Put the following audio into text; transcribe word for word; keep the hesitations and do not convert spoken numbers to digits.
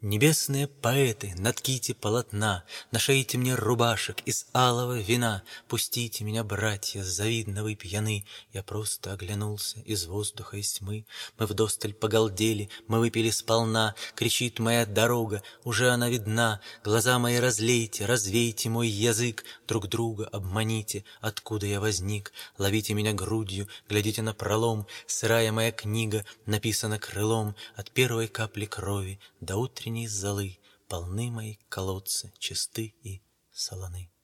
Небесные поэты, натките полотна, Нашейте мне рубашек из алого вина. Пустите меня, братья, завидно вы пьяны. Я просто оглянулся из воздуха, из тьмы. Мы вдосталь погалдели, мы выпили сполна. Кричит моя дорога, уже она видна. Глаза мои разлейте, развейте мой язык. Друг друга обманите, откуда я возник. Ловите меня грудью, глядите на пролом. Сырая моя книга написана крылом. От первой капли крови до утренней золы полны мои колодцы, чисты и солоны.